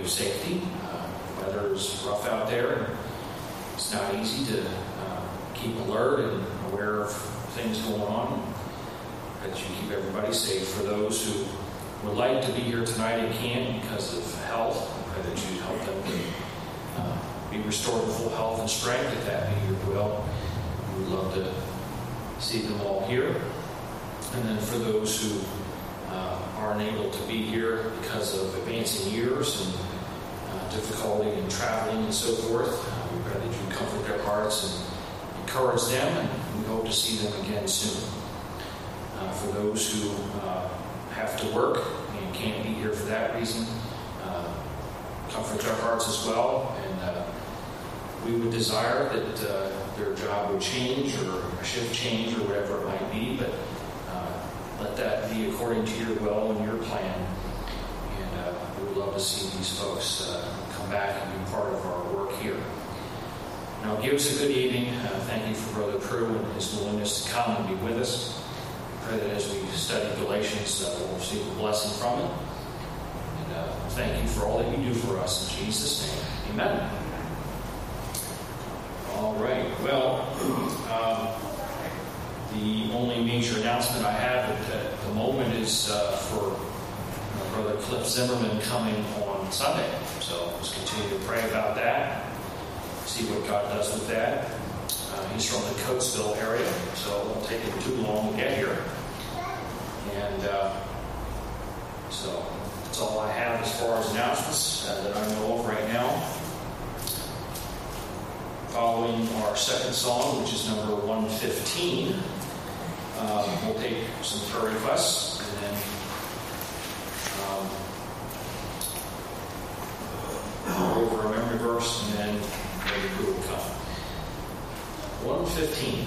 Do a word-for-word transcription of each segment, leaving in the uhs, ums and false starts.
of safety. Uh, the weather is rough out there, and it's not easy to uh, keep alert and aware of things going on. That you keep everybody safe. For those who would like to be here tonight and can't because of health, I pray that you help them to uh, be restored to full health and strength, if that be your will. We would love to see them all here. And then for those who uh, are unable to be here because of advancing years and uh, difficulty in traveling and so forth, uh, we pray that you comfort their hearts and encourage them, and we hope to see them again soon. Uh, for those who uh, have to work and can't be here for that reason, uh, comfort their hearts as well. And uh, we would desire that uh, their job would change, or a shift change, or whatever it might be, but uh, let that be according to your will and your plan. And uh, we would love to see these folks uh, come back and be part of our work here. Now, give us a good evening. Uh, thank you for Brother Prue and his willingness to come and be with us. I pray that as we study Galatians, uh, we'll receive a blessing from it. And uh, thank you for all that you do for us in Jesus' name. Amen. All right. Well, um, the only major announcement I have at, at the moment is uh, for uh, Brother Cliff Zimmerman coming on Sunday. So let's continue to pray about that. See what God does with that. Uh, he's from the Coatesville area, so it won't take him too long to get here. And uh, so that's all I have as far as announcements uh, that I know of right now. Following our second song, which is number one fifteen, um, we'll take some prayer requests, and then um, go over a memory verse, and then maybe who will come. one fifteen.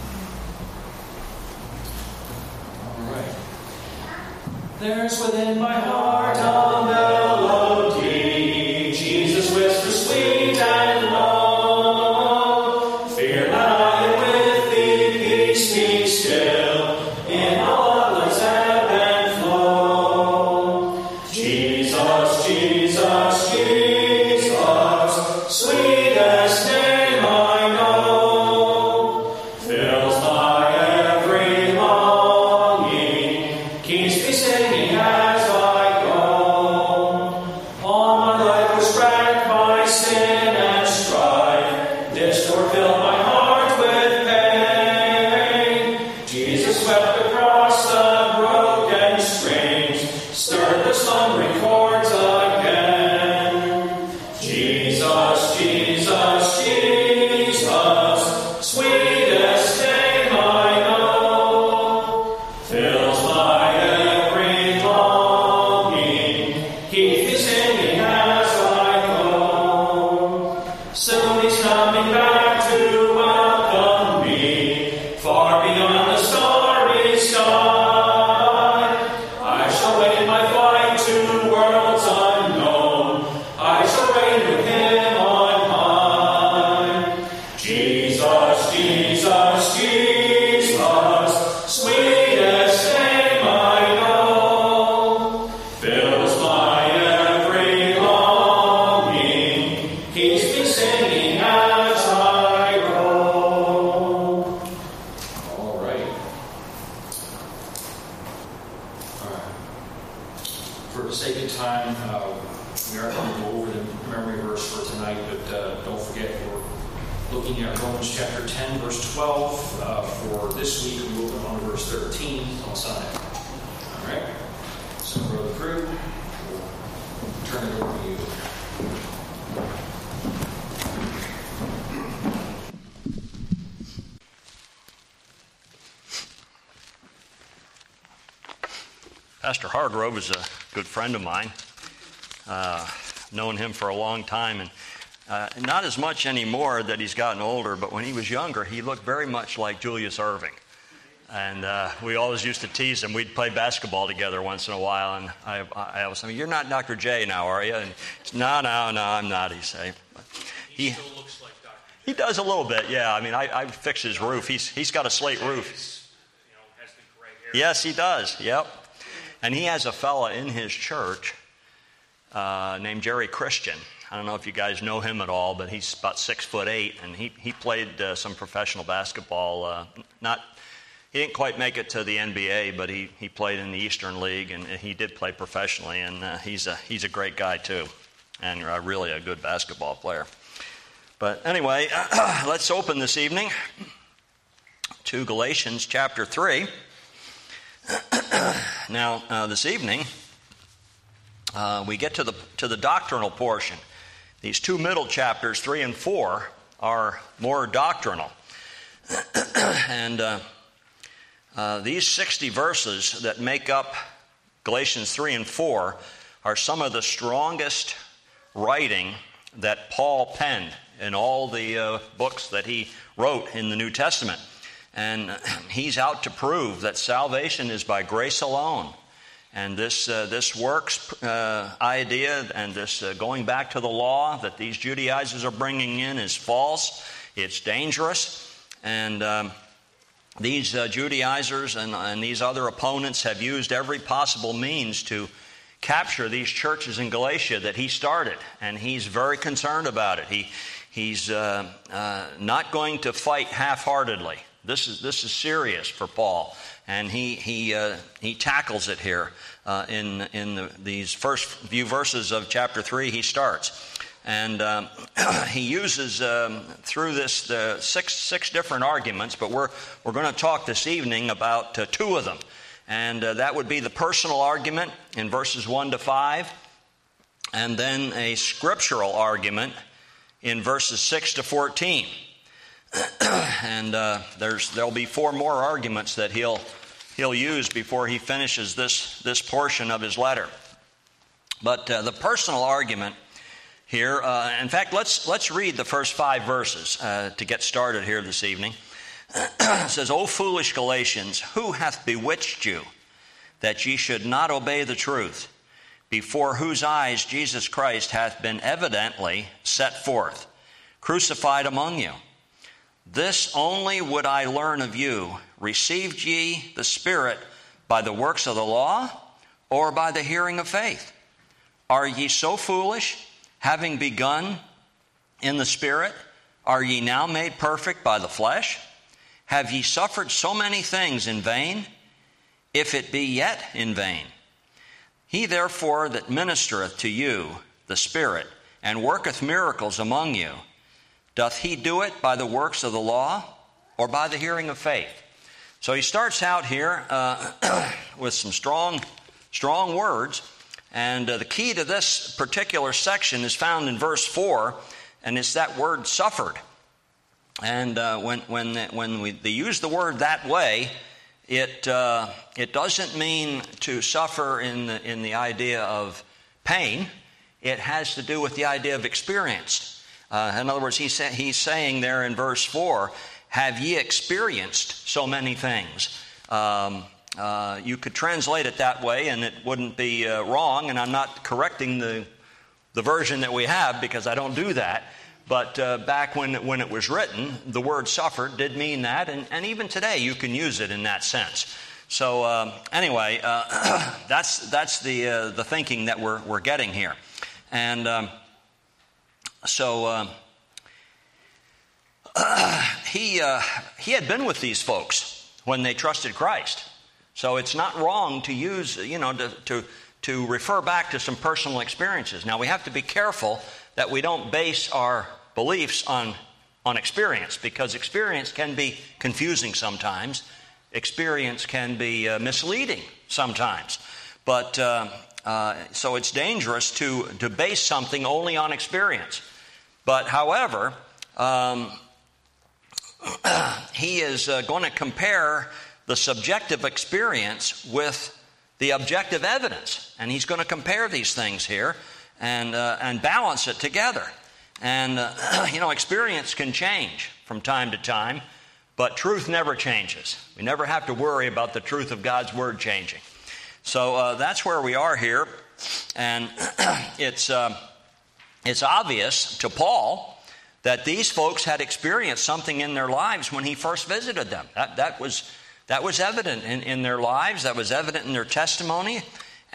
All right. There's within my heart a melody, Jesus whispers sweet and low. Fear not, I am with thee, peace be still, in all others ebb and flow. Jesus, Jesus, Jesus, sweetest name I know, fills my every longing, keeps me singing as I go. All my life was wrecked by sin and strife, this door filled my heart with pain. Jesus swept across the broken strings, stirred the slumbering chords again. Jesus, Jesus, Jesus, sweetest name I know, fills my every longing, keeps me singing as I go. Soon he's coming back to welcome me, far beyond the starry sky. I shall wait my flight to worlds unknown, I shall reign with him on high. Jesus, Jesus, Jesus, sweetest name I know, fills my every longing, keeps me singing as I go. All right. All right. For the sake of time, uh, we are going to go over the memory verse for tonight, but uh, don't forget we're looking at Romans chapter ten, verse twelve. Uh, for this week, we will go on to verse thirteen on Sunday. All right. So, Brother Prue, we'll turn it over to you. Pastor Hargrove is a good friend of mine. Uh, known him for a long time, and uh, not as much anymore that he's gotten older, but when he was younger, he looked very much like Julius Erving. And uh, we always used to tease him. We'd play basketball together once in a while, and I, I always say, "You're not Doctor J now, are you?" And he's, no, no, no, I'm not, he'd say. But he, he still looks like Doctor J. He does a little bit, yeah. I mean, I, I fixed his roof. He's He's got a slate roof. You know, has the gray hair. Yes, he does, yep. And he has a fella in his church uh, named Jerry Christian. I don't know if you guys know him at all, but he's about six foot eight, and he he played uh, some professional basketball. Uh, not he didn't quite make it to the N B A, but he, he played in the Eastern League, and he did play professionally. And uh, he's a he's a great guy too, and uh, really a good basketball player. But anyway, uh, let's open this evening to Galatians chapter three. Now, uh, this evening, uh, we get to the to the doctrinal portion. These two middle chapters, three and four, are more doctrinal. and uh, uh, these sixty verses that make up Galatians three and four are some of the strongest writing that Paul penned in all the uh, books that he wrote in the New Testament. And he's out to prove that salvation is by grace alone. And this uh, this works uh, idea and this uh, going back to the law that these Judaizers are bringing in is false. It's dangerous. And um, these uh, Judaizers and, and these other opponents have used every possible means to capture these churches in Galatia that he started. And he's very concerned about it. He He's uh, uh, not going to fight half-heartedly. This is this is serious for Paul. And he he uh, he tackles it here uh, in in the, these first few verses of chapter three. He starts, and um, he uses um, through this uh, six six different arguments. But we're we're going to talk this evening about uh, two of them, and uh, that would be the personal argument in verses one to five, and then a scriptural argument in verses six to fourteen. and uh, there's there'll be four more arguments that he'll he'll use before he finishes this this portion of his letter. But uh, the personal argument here, uh, in fact, let's let's read the first five verses uh, to get started here this evening. It says, "O foolish Galatians, who hath bewitched you, that ye should not obey the truth, before whose eyes Jesus Christ hath been evidently set forth, crucified among you? This only would I learn of you. Received ye the Spirit by the works of the law, or by the hearing of faith? Are ye so foolish, having begun in the Spirit, are ye now made perfect by the flesh? Have ye suffered so many things in vain, if it be yet in vain? He therefore that ministereth to you the Spirit, and worketh miracles among you, doth he do it by the works of the law, or by the hearing of faith?" So he starts out here uh, with some strong, strong words, and uh, the key to this particular section is found in verse four, and it's that word "suffered." And uh, when when when we, they use the word that way, it uh, it doesn't mean to suffer in the in the idea of pain. It has to do with the idea of experience. Uh, in other words, he's, say, he's saying there in verse four, have ye experienced so many things? Um, uh, you could translate it that way, and it wouldn't be uh, wrong, and I'm not correcting the, the version that we have, because I don't do that. But uh, back when, when it was written, the word "suffered" did mean that, and, and even today you can use it in that sense. So um, anyway, uh, that's that's the uh, the thinking that we're we're getting here. And um, So uh, uh, he uh, he had been with these folks when they trusted Christ. So it's not wrong to use, you know, to, to to refer back to some personal experiences. Now we have to be careful that we don't base our beliefs on on experience, because experience can be confusing sometimes. Experience can be uh, misleading sometimes. But uh, uh, so it's dangerous to to base something only on experience. But however, um, he is uh, going to compare the subjective experience with the objective evidence, and he's going to compare these things here and uh, and balance it together. And uh, you know, experience can change from time to time, but truth never changes. We never have to worry about the truth of God's word changing. So uh, that's where we are here, and it's. Uh, It's obvious to Paul that these folks had experienced something in their lives when he first visited them. That, that was that was evident in, in their lives. That was evident in their testimony.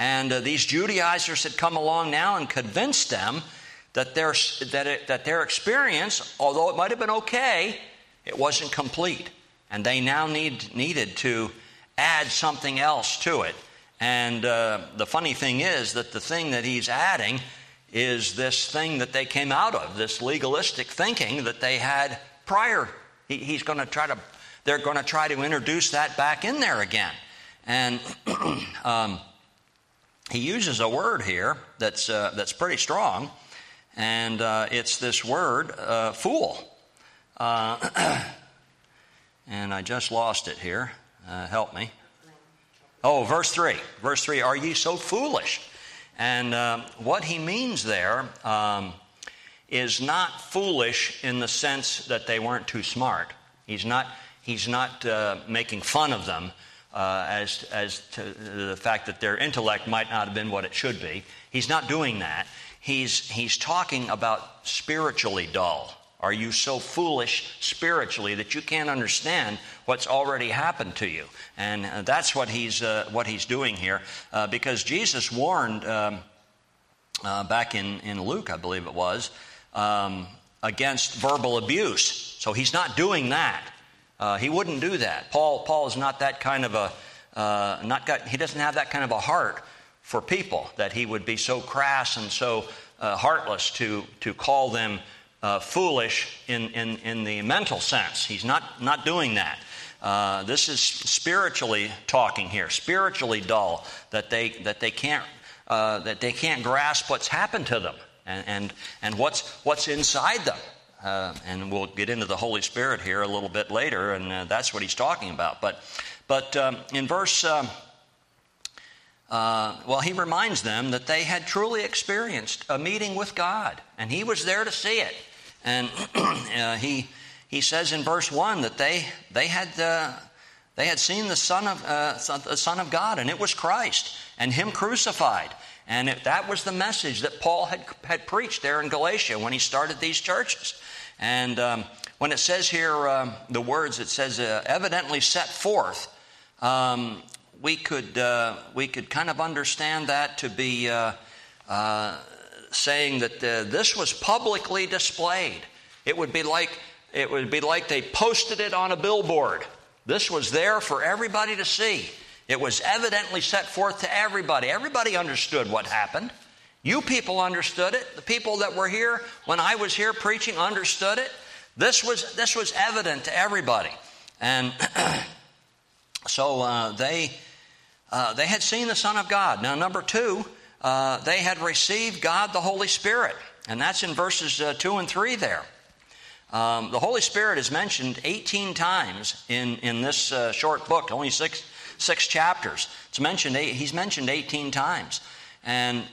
And uh, these Judaizers had come along now and convinced them that their, that, it, that their experience, although it might have been okay, it wasn't complete. And they now need, needed to add something else to it. And uh, the funny thing is that the thing that he's adding is this thing that they came out of, this legalistic thinking that they had prior. He, he's going to try to, they're going to try to introduce that back in there again. And um, he uses a word here that's uh, that's pretty strong, and uh, it's this word, uh, fool. Uh, and I just lost it here. Uh, help me. Oh, verse three. Verse three, are ye so foolish? And um, what he means there um, is not foolish in the sense that they weren't too smart. He's not, he's not uh, making fun of them uh, as, as to the fact that their intellect might not have been what it should be. He's not doing that. He's, he's talking about spiritually dull. Are you so foolish spiritually that you can't understand what's already happened to you? And uh, that's what he's uh, what he's doing here, uh, because Jesus warned um, uh, back in, in Luke, I believe it was, um, against verbal abuse. So he's not doing that. Uh, he wouldn't do that. Paul Paul is not that kind of a uh, not got. He doesn't have that kind of a heart for people that he would be so crass and so uh, heartless to to call them Uh, foolish in, in, in the mental sense. He's not, not doing that. Uh, this is spiritually talking here, spiritually dull, that they that they can't uh, that they can't grasp what's happened to them and and, and what's what's inside them. Uh, and we'll get into the Holy Spirit here a little bit later, and uh, that's what he's talking about. But but um, in verse. Um, Uh, well, he reminds them that they had truly experienced a meeting with God, and he was there to see it. And uh, he he says in verse one that they they had uh, they had seen the Son of uh, son, the Son of God, and it was Christ, and Him crucified. And it, that was the message that Paul had had preached there in Galatia when he started these churches. And um, when it says here um, the words, it says uh, evidently set forth. Um, We could uh, we could kind of understand that to be uh, uh, saying that uh, this was publicly displayed. It would be like it would be like they posted it on a billboard. This was there for everybody to see. It was evidently set forth to everybody. Everybody understood what happened. You people understood it. The people that were here when I was here preaching understood it. This was this was evident to everybody, and so uh, they. Uh, they had seen the Son of God. Now, number two, uh, they had received God the Holy Spirit. And that's in verses uh, two and three there. Um, the Holy Spirit is mentioned eighteen times in, in this uh, short book, only six six chapters. It's mentioned. He's mentioned eighteen times. And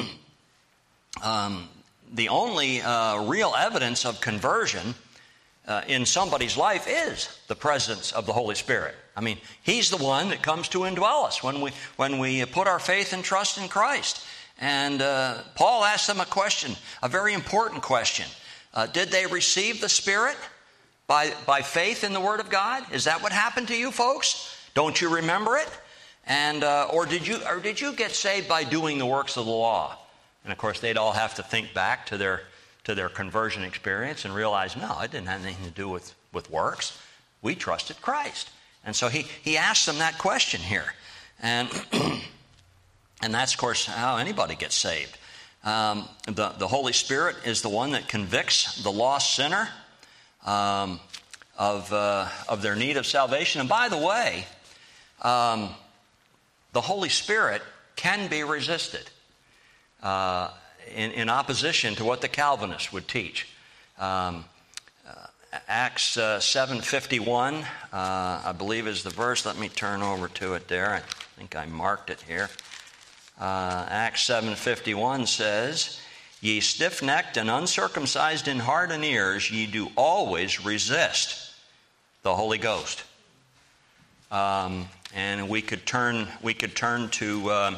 um, the only uh, real evidence of conversion uh, in somebody's life is the presence of the Holy Spirit. I mean, He's the one that comes to indwell us when we when we put our faith and trust in Christ. And uh, Paul asked them a question, a very important question. Uh, did they receive the Spirit by by faith in the Word of God? Is that what happened to you folks? Don't you remember it? And uh, or did you or did you get saved by doing the works of the law? And of course, they'd all have to think back to their to their conversion experience and realize, no, it didn't have anything to do with, with works. We trusted Christ. And so he, he asked them that question here. And and that's, of course, how anybody gets saved. Um, the, the Holy Spirit is the one that convicts the lost sinner um, of, uh, of their need of salvation. And by the way, um, the Holy Spirit can be resisted uh, in, in opposition to what the Calvinists would teach. Um Acts uh, seven fifty-one, uh, I believe is the verse. Let me turn over to it there. I think I marked it here. Uh, Acts seven fifty-one says, Ye stiff-necked and uncircumcised in heart and ears, ye do always resist the Holy Ghost. Um, and we could turn we could turn to uh,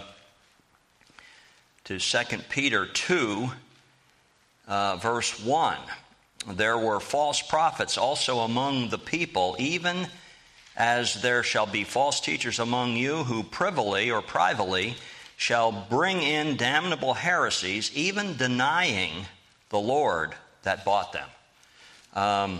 to Second Peter two, uh, verse one. There were false prophets also among the people, even as there shall be false teachers among you who privily or privately shall bring in damnable heresies, even denying the Lord that bought them. Um,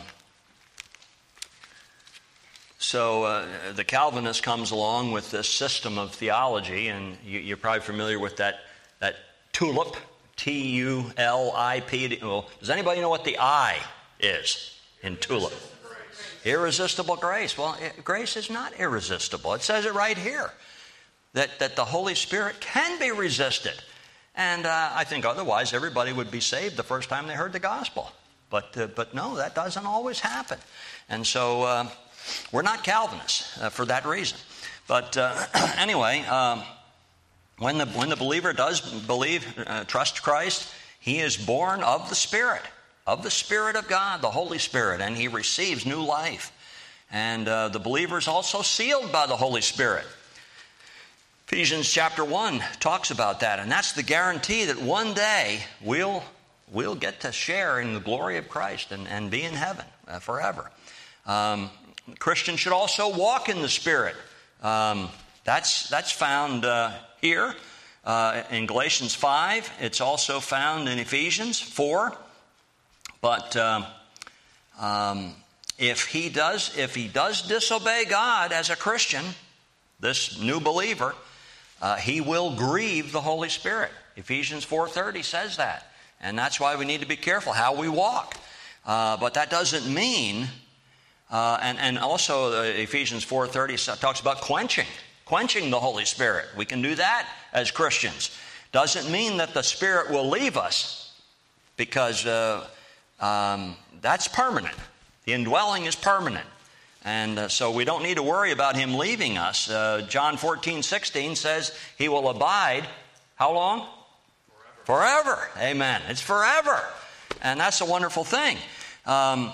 so uh, the Calvinist comes along with this system of theology, and you, you're probably familiar with that, that tulip, T U L I P. Well, does anybody know what the I is in tulip? Irresistible grace. Well, it, grace is not irresistible. It says it right here, that, that the Holy Spirit can be resisted. And uh, I think otherwise everybody would be saved the first time they heard the gospel. But uh, but no, that doesn't always happen. And so uh, we're not Calvinists uh, for that reason. But uh, anyway, um, when the when the believer does believe, uh, trust Christ, he is born of the Spirit, of the Spirit of God, the Holy Spirit, and he receives new life. And uh, the believer is also sealed by the Holy Spirit. Ephesians chapter one talks about that, and that's the guarantee that one day we'll we'll get to share in the glory of Christ and, and be in heaven uh, forever. Um, Christians should also walk in the Spirit. Um, that's that's found uh, here uh, in Galatians five. It's also found in Ephesians four. But um, um, if he does if he does disobey God as a Christian, this new believer, Uh, he will grieve the Holy Spirit. Ephesians four thirty says that. And that's why we need to be careful how we walk. Uh, but that doesn't mean, uh, and, and also uh, Ephesians four thirty talks about quenching, quenching the Holy Spirit. We can do that as Christians. Doesn't mean that the Spirit will leave us, because uh, um, that's permanent. The indwelling is permanent. And uh, so we don't need to worry about him leaving us. Uh, John fourteen sixteen says he will abide, how long? Forever. Forever. Amen. It's forever. And that's a wonderful thing. Um,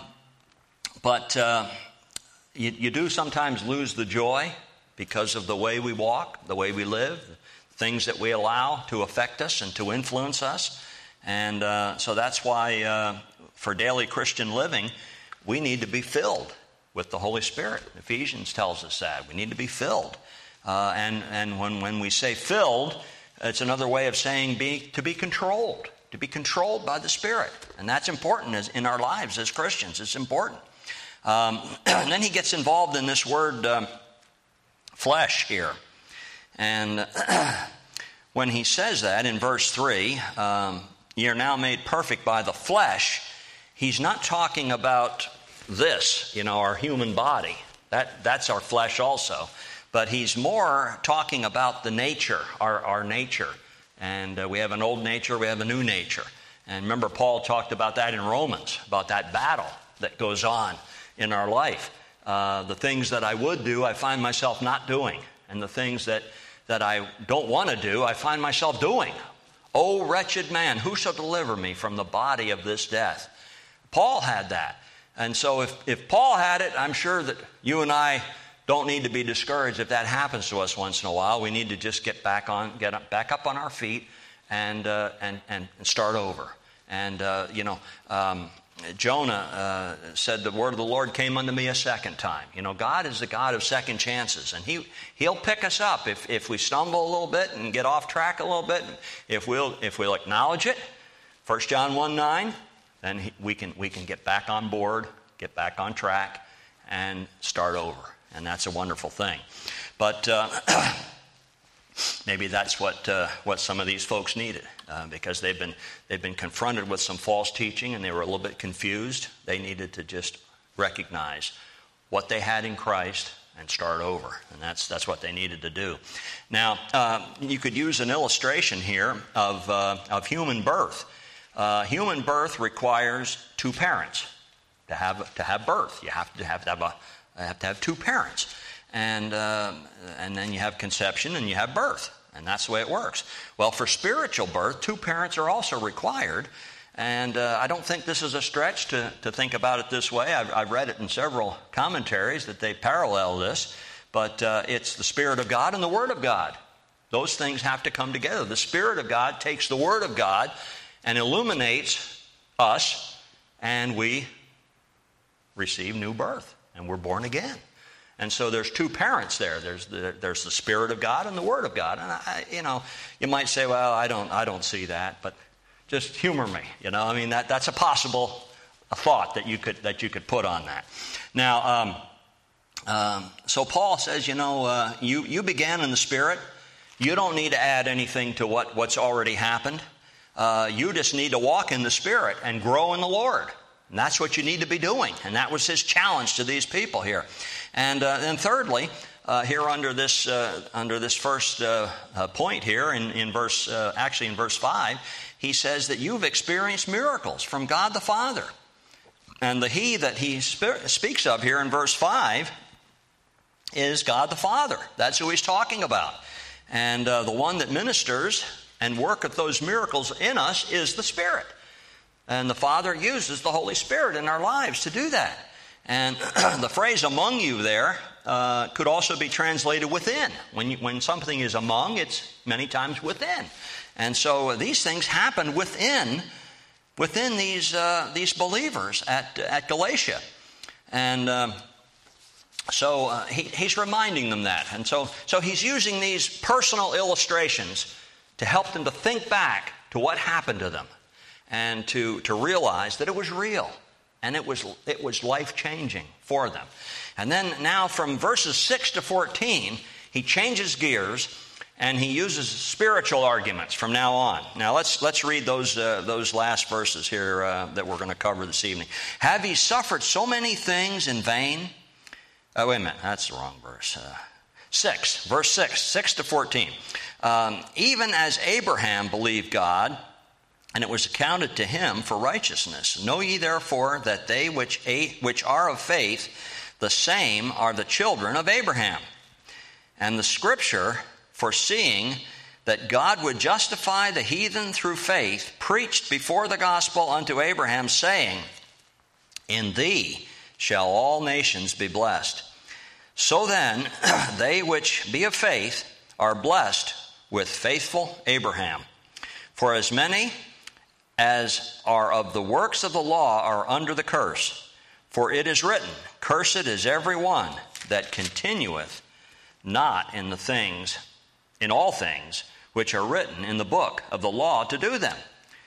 but uh, you, you do sometimes lose the joy because of the way we walk, the way we live, the things that we allow to affect us and to influence us. And uh, so that's why uh, for daily Christian living, we need to be filled with the Holy Spirit. Ephesians tells us that. We need to be filled. Uh, and and when, when we say filled, it's another way of saying be, to be controlled, to be controlled by the Spirit. And that's important as, in our lives as Christians. It's important. Um, and then he gets involved in this word um, flesh here. And when he says that in verse three, um, ye are now made perfect by the flesh, he's not talking about this, you know, our human body. That that's our flesh also. But he's more talking about the nature, our, our nature. And uh, we have an old nature, we have a new nature. And remember, Paul talked about that in Romans, about that battle that goes on in our life. Uh, the things that I would do, I find myself not doing. And the things that, that I don't want to do, I find myself doing. O wretched man, who shall deliver me from the body of this death? Paul had that. And so if, if Paul had it, I'm sure that you and I don't need to be discouraged if that happens to us once in a while. We need to just get back on, get up, back up on our feet and uh, and, and start over. And, uh, you know, um, Jonah uh, said, the word of the Lord came unto me a second time. You know, God is the God of second chances. And he, he'll pick us up if, if we stumble a little bit and get off track a little bit. If we'll, if we'll acknowledge it. First John one nine. Then we can we can get back on board, get back on track, and start over. And that's a wonderful thing. But uh, maybe that's what uh, what some of these folks needed, uh, because they've been they've been confronted with some false teaching and they were a little bit confused. They needed to just recognize what they had in Christ and start over, and that's that's what they needed to do. Now, uh, you could use an illustration here of uh, of human birth. Uh, human birth requires two parents to have to have birth. You have to have to have a have to have two parents, and uh, and then you have conception and you have birth, and that's the way it works. Well, for spiritual birth, two parents are also required, and uh, I don't think this is a stretch to to think about it this way. I've, I've read it in several commentaries that they parallel this, but uh, it's the Spirit of God and the Word of God. Those things have to come together. The Spirit of God takes the Word of God and illuminates us, and we receive new birth, and we're born again. And so there's two parents there. There's the, there's the Spirit of God and the Word of God. And, I, you know, you might say, well, I don't I don't see that. But just humor me, you know. I mean, that that's a possible a thought that you could that you could put on that. Now, um, um, so Paul says, you know, uh, you, you began in the Spirit. You don't need to add anything to what, what's already happened. Uh, you just need to walk in the Spirit and grow in the Lord. And that's what you need to be doing. And that was his challenge to these people here. And uh, then thirdly, uh, here under this uh, under this first uh, uh, point here in, in verse, uh, actually in verse five, he says that you've experienced miracles from God the Father. And the he that he spe- speaks of here in verse five is God the Father. That's who he's talking about. And uh, the one that ministers and worketh those miracles in us is the Spirit. And the Father uses the Holy Spirit in our lives to do that. And the phrase among you there uh, could also be translated within. When you, when something is among, it's many times within. And so these things happen within within these uh, these believers at at Galatia. And um, so uh, he, he's reminding them that. And so so he's using these personal illustrations to help them to think back to what happened to them and to, to realize that it was real and it was it was life-changing for them. And then now from verses six to fourteen, he changes gears and he uses spiritual arguments from now on. Now let's let's read those uh, those last verses here uh, that we're going to cover this evening. Have ye suffered so many things in vain? Oh, wait a minute, that's the wrong verse. Uh, six, verse six, six to fourteen. Um, even as Abraham believed God, and it was accounted to him for righteousness. Know ye therefore that they which a, which are of faith, the same are the children of Abraham. And the Scripture, foreseeing that God would justify the heathen through faith, preached before the gospel unto Abraham, saying, in thee shall all nations be blessed. So then, they which be of faith are blessed with faithful Abraham. For as many as are of the works of the law are under the curse. For it is written, cursed is every one that continueth not in the things, in all things, which are written in the book of the law to do them.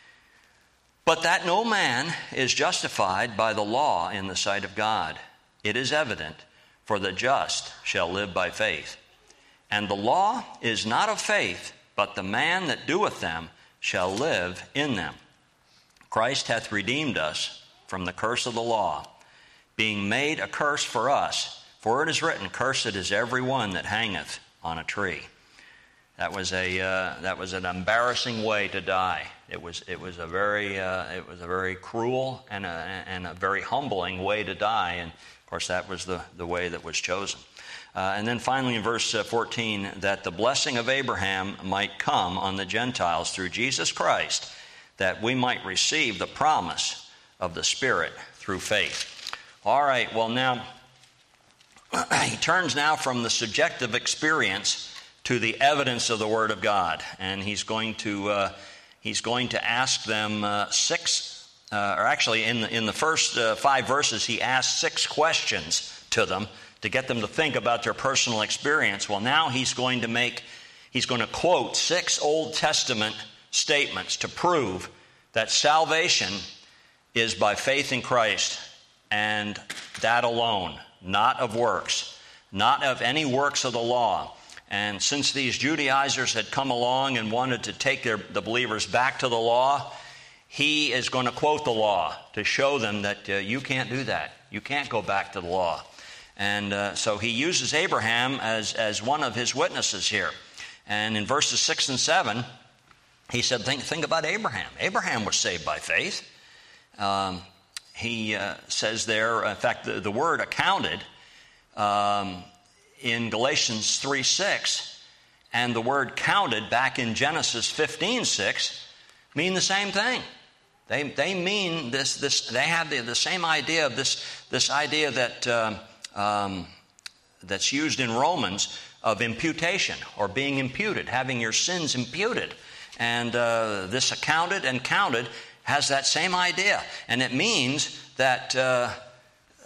But that no man is justified by the law in the sight of God. It is evident, for the just shall live by faith. And the law is not of faith, but the man that doeth them shall live in them. Christ hath redeemed us from the curse of the law, being made a curse for us. For it is written, cursed is every one that hangeth on a tree. That was a uh, that was an embarrassing way to die. It was it was a very uh, it was a very cruel and a and a very humbling way to die. And of course, that was the the way that was chosen. Uh, and then finally in verse fourteen, that the blessing of Abraham might come on the Gentiles through Jesus Christ, that we might receive the promise of the Spirit through faith. All right, well now, he turns now from the subjective experience to the evidence of the Word of God. And he's going to uh, he's going to ask them uh, six, uh, or actually in the, in the first uh, five verses, he asks six questions to them to get them to think about their personal experience. Well, now he's going to make, he's going to quote six Old Testament statements to prove that salvation is by faith in Christ, and that alone, not of works, not of any works of the law. And since these Judaizers had come along and wanted to take their, the believers back to the law, he is going to quote the law to show them that uh, you can't do that. You can't go back to the law. And uh, so he uses Abraham as, as one of his witnesses here. And in verses six and seven, he said, think, think about Abraham. Abraham was saved by faith. Um, he uh, says there, in fact, the, the word accounted um, in Galatians three six, and the word counted back in Genesis fifteen six mean the same thing. They they mean this this. They have the, the same idea of this this idea that um, um, that's used in Romans of imputation or being imputed, having your sins imputed, and uh, this accounted and counted has that same idea, and it means that uh,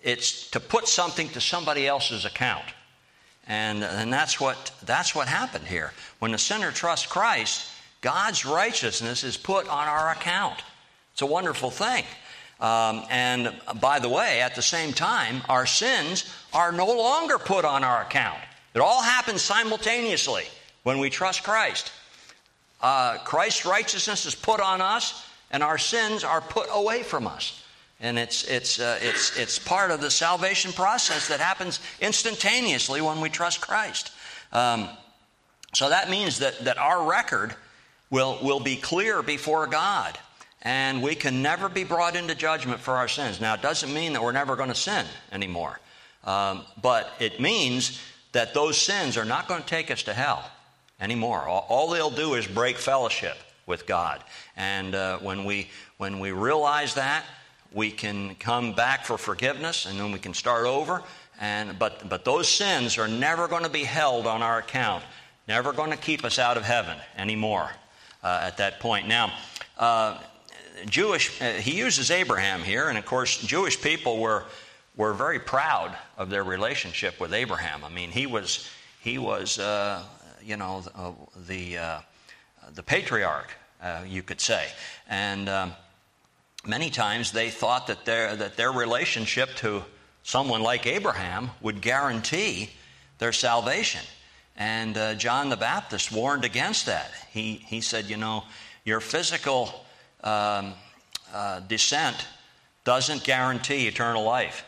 it's to put something to somebody else's account. And, and that's what that's what happened here. When the sinner trusts Christ, God's righteousness is put on our account. It's a wonderful thing. Um, and by the way, at the same time, our sins are no longer put on our account. It all happens simultaneously when we trust Christ. Uh, Christ's righteousness is put on us, and our sins are put away from us. And it's it's uh, it's it's part of the salvation process that happens instantaneously when we trust Christ. Um, so that means that that our record will will be clear before God, and we can never be brought into judgment for our sins. Now, it doesn't mean that we're never going to sin anymore, um, but it means that those sins are not going to take us to hell anymore. All, all they'll do is break fellowship with God, and uh, when we when we realize that, we can come back for forgiveness, and then we can start over. And but but those sins are never going to be held on our account, never going to keep us out of heaven anymore uh, at that point. Now, uh, Jewish uh, he uses Abraham here, and of course, Jewish people were were very proud of their relationship with Abraham. I mean, he was he was uh, you know uh, the uh, the patriarch, uh, you could say, and. Um, Many times they thought that their that their relationship to someone like Abraham would guarantee their salvation. And uh, John the Baptist warned against that. He he said, you know, your physical um, uh, descent doesn't guarantee eternal life.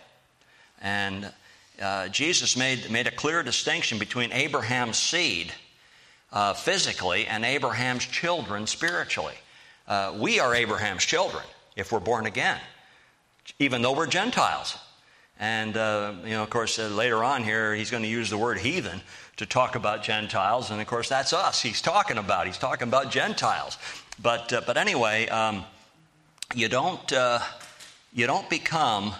And uh, Jesus made, made a clear distinction between Abraham's seed uh, physically and Abraham's children spiritually. Uh, we are Abraham's children if we're born again, even though we're Gentiles. And, uh, you know, of course, uh, later on here, he's going to use the word heathen to talk about Gentiles. And, of course, that's us he's talking about. He's talking about Gentiles. But uh, but anyway, um, you don't uh, you don't become,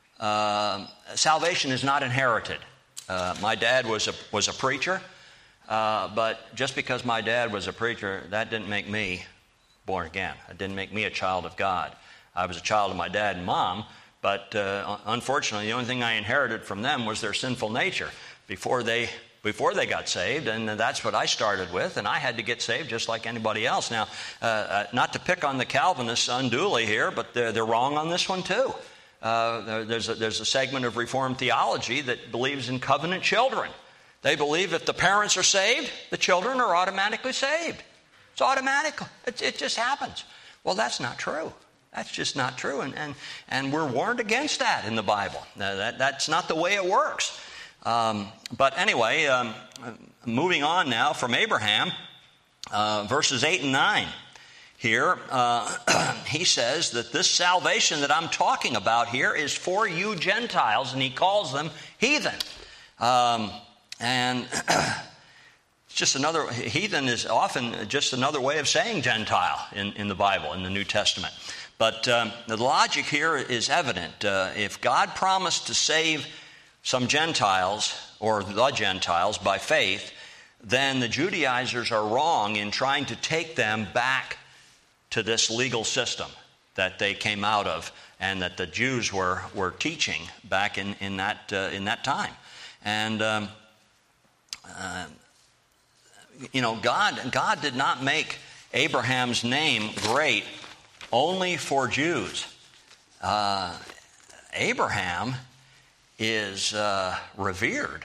uh, salvation is not inherited. Uh, my dad was a, was a preacher, uh, but just because my dad was a preacher, that didn't make me born again. It didn't make me a child of God. I was a child of my dad and mom, but uh, unfortunately, the only thing I inherited from them was their sinful nature before they before they got saved, and that's what I started with, and I had to get saved just like anybody else. Now, uh, uh, not to pick on the Calvinists unduly here, but they're, they're wrong on this one too. Uh, there's, a, there's a segment of Reformed theology that believes in covenant children. They believe if the parents are saved, the children are automatically saved. It's automatic. It, it just happens. Well, that's not true. That's just not true. And and, and we're warned against that in the Bible. Now, that, that's not the way it works. Um, but anyway, um, moving on now from Abraham, uh, verses eight and nine. Here, uh, he says that this salvation that I'm talking about here is for you Gentiles, and he calls them heathen. Um, and... It's just another, heathen is often just another way of saying Gentile in, in the Bible, in the New Testament. But um, the logic here is evident. Uh, if God promised to save some Gentiles, or the Gentiles, by faith, then the Judaizers are wrong in trying to take them back to this legal system that they came out of and that the Jews were, were teaching back in, in, that, uh, in that time. And... Um, uh, You know, God, God did not make Abraham's name great only for Jews. Uh, Abraham is uh, revered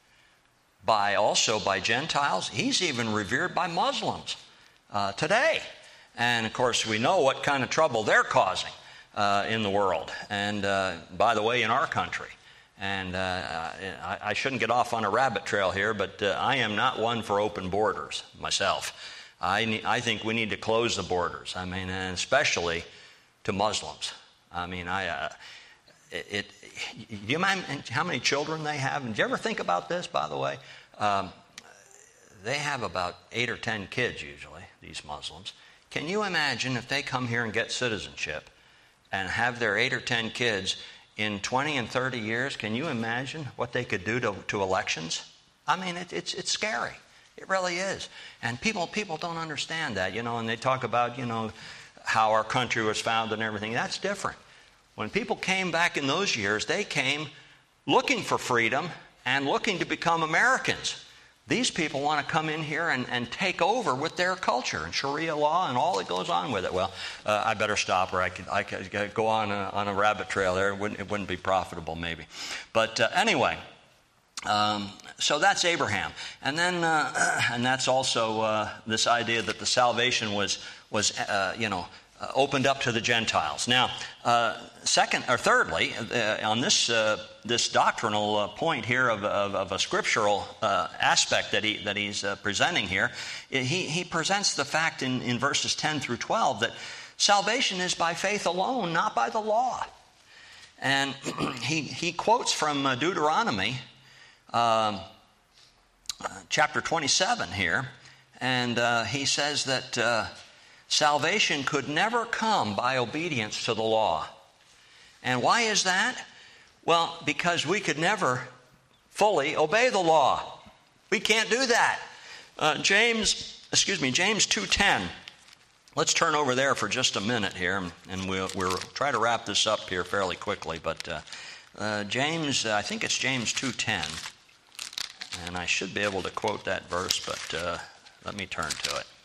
by also by Gentiles. He's even revered by Muslims uh, today. And, of course, we know what kind of trouble they're causing uh, in the world. And, uh, by the way, in our country. And uh, I, I shouldn't get off on a rabbit trail here, but uh, I am not one for open borders myself. I, ne- I think we need to close the borders. I mean, and especially to Muslims. I mean, I uh, it, it. Do you mind how many children they have? And did you ever think about this? By the way, um, they have about eight or ten kids usually. These Muslims. Can you imagine if they come here and get citizenship and have their eight or ten kids? In twenty and thirty years, can you imagine what they could do to, to elections? I mean, it, it's it's scary. It really is. And people people don't understand that, you know, and they talk about, you know, how our country was founded and everything. That's different. When people came back in those years, they came looking for freedom and looking to become Americans. These people want to come in here and, and take over with their culture and Sharia law and all that goes on with it. Well, uh, I better stop, or I could I could go on a, on a rabbit trail there. It wouldn't, it wouldn't be profitable, maybe. But uh, anyway, um, so that's Abraham, and then uh, and that's also uh, this idea that the salvation was was uh, you know. Uh, opened up to the Gentiles. Now, uh, second or thirdly, uh, on this uh, this doctrinal uh, point here of, of, of a scriptural uh, aspect that he that he's uh, presenting here, he he presents the fact in, in verses ten through twelve that salvation is by faith alone, not by the law. And he he quotes from uh, Deuteronomy uh, chapter twenty-seven here, and uh, he says that. Uh, Salvation could never come by obedience to the law. And why is that? Well, because we could never fully obey the law. We can't do that. Uh, James, excuse me, James two ten. Let's turn over there for just a minute here, and we'll, we'll try to wrap this up here fairly quickly. But uh, uh, James, uh, I think it's James two ten, and I should be able to quote that verse, but uh, let me turn to it.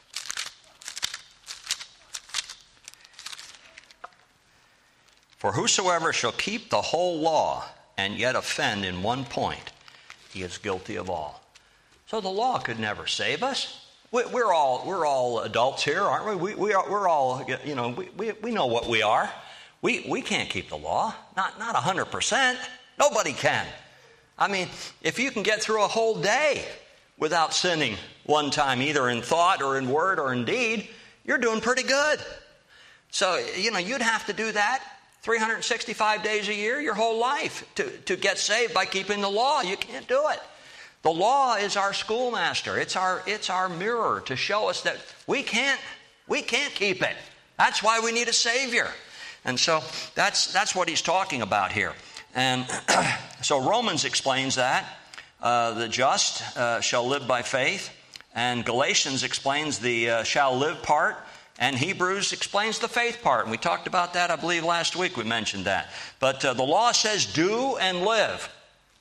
For whosoever shall keep the whole law and yet offend in one point, he is guilty of all. So the law could never save us. We, we're all we're all adults here, aren't we? We, we are, we're all, you know, we, we, we know what we are. We we can't keep the law, not not one hundred percent. Nobody can. I mean, if you can get through a whole day without sinning one time, either in thought or in word or in deed, you're doing pretty good. So, you know, you'd have to do that three hundred sixty-five days a year, your whole life, to, to get saved by keeping the law. You can't do it. The law is our schoolmaster. It's our it's our mirror to show us that we can't we can't keep it. That's why we need a Savior. And so that's that's what he's talking about here. And so Romans explains that. Uh, the just uh, shall live by faith. And Galatians explains the uh, shall live part. And Hebrews explains the faith part. And we talked about that, I believe, last week we mentioned that. But uh, the law says do and live.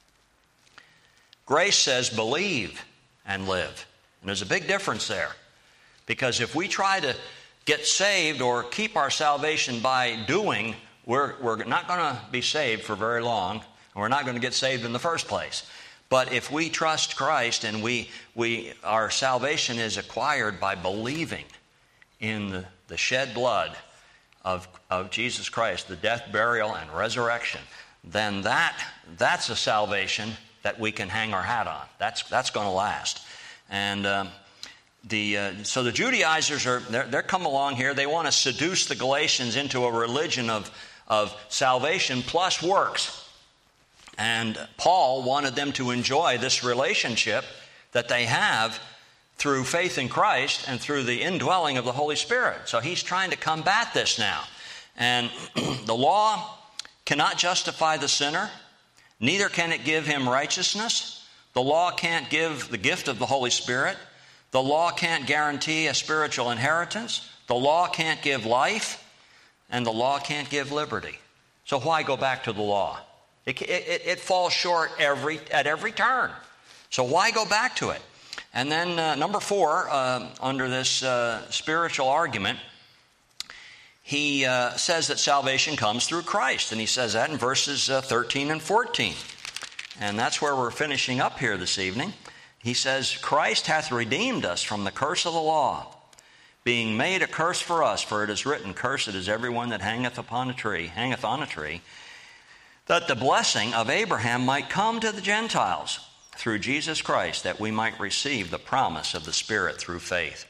Grace says believe and live. And there's a big difference there. Because if we try to get saved or keep our salvation by doing, we're, we're not going to be saved for very long. And we're not going to get saved in the first place. But if we trust Christ and we, we our salvation is acquired by believing in the, the shed blood of, of Jesus Christ, the death, burial, and resurrection, then that that's a salvation that we can hang our hat on. That's that's going to last. And um, the uh, so the Judaizers are they're, they're come along here. They want to seduce the Galatians into a religion of of salvation plus works. And Paul wanted them to enjoy this relationship that they have through faith in Christ and through the indwelling of the Holy Spirit. So he's trying to combat this now. And the law cannot justify the sinner, neither can it give him righteousness. The law can't give the gift of the Holy Spirit. The law can't guarantee a spiritual inheritance. The law can't give life, and the law can't give liberty. So why go back to the law? It, it, it falls short every at every turn. So why go back to it? And then uh, number four, uh, under this uh, spiritual argument, he uh, says that salvation comes through Christ. And he says that in verses uh, thirteen and fourteen. And that's where we're finishing up here this evening. He says, Christ hath redeemed us from the curse of the law, being made a curse for us, for it is written, cursed is everyone that hangeth upon a tree, hangeth on a tree, that the blessing of Abraham might come to the Gentiles through Jesus Christ, that we might receive the promise of the Spirit through faith.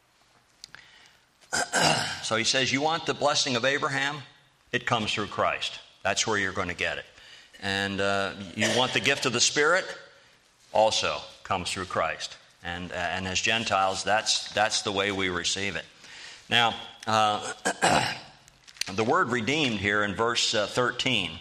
So he says, you want the blessing of Abraham? It comes through Christ. That's where you're going to get it. And uh, you want the gift of the Spirit? Also comes through Christ. And, uh, and as Gentiles, that's, that's the way we receive it. Now, uh, the word redeemed here in verse uh, thirteen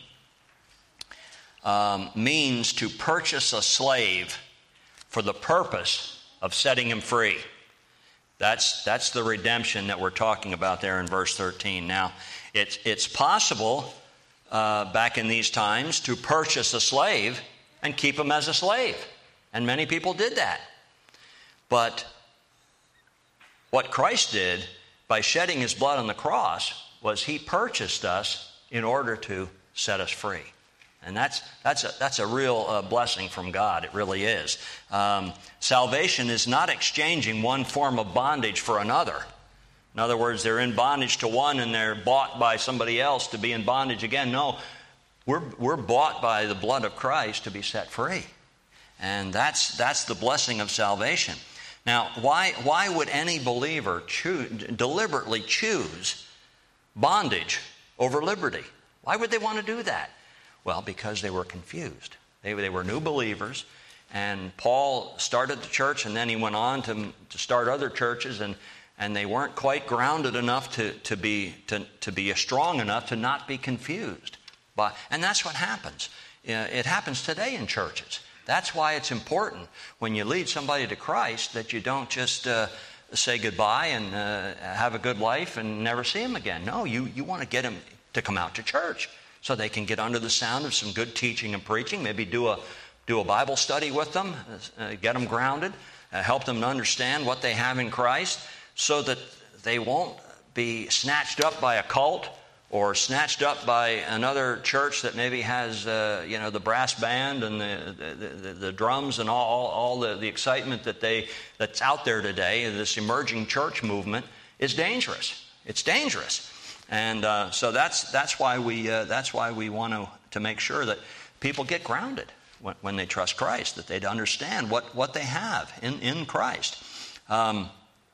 Um, means to purchase a slave for the purpose of setting him free. That's that's the redemption that we're talking about there in verse thirteen. Now, it's it's possible uh, back in these times to purchase a slave and keep him as a slave. And many people did that. But what Christ did by shedding his blood on the cross was he purchased us in order to set us free. And that's that's a, that's a real uh, blessing from God. It really is. Um, salvation is not exchanging one form of bondage for another. In other words, they're in bondage to one and they're bought by somebody else to be in bondage again. No, we're we're bought by the blood of Christ to be set free. And that's that's the blessing of salvation. Now, why why would any believer choose, deliberately choose bondage over liberty? Why would they want to do that? Well, because they were confused. They, they were new believers, and Paul started the church, and then he went on to, to start other churches, and, and they weren't quite grounded enough to, to, be, to, to be strong enough to not be confused. By, and that's what happens. It happens today in churches. That's why it's important when you lead somebody to Christ that you don't just uh, say goodbye and uh, have a good life and never see them again. No, you, you want to get them to come out to church so they can get under the sound of some good teaching and preaching, maybe do a do a Bible study with them, uh, get them grounded, uh, help them to understand what they have in Christ so that they won't be snatched up by a cult or snatched up by another church that maybe has uh, you know the brass band and the the, the, the drums and all, all, all the, the excitement that they that's out there today. This emerging church movement is dangerous. It's dangerous. And uh, so that's that's why we uh, that's why we want to to make sure that people get grounded when, when they trust Christ, that they'd understand what, what they have in in Christ. Um,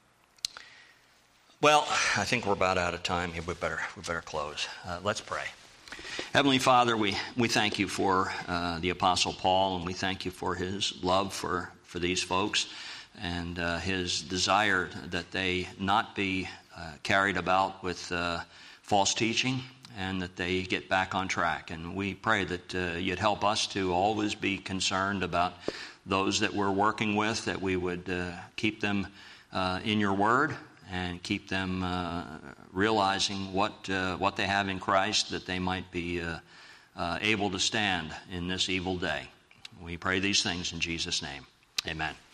well, I think we're about out of time here. We better we better close. Uh, let's pray. Heavenly Father, we we thank you for uh, the Apostle Paul, and we thank you for his love for for these folks and uh, his desire that they not be uh, carried about with Uh, false teaching, and that they get back on track. And we pray that uh, you'd help us to always be concerned about those that we're working with, that we would uh, keep them uh, in your word and keep them uh, realizing what uh, what they have in Christ, that they might be uh, uh, able to stand in this evil day. We pray these things in Jesus' name. Amen.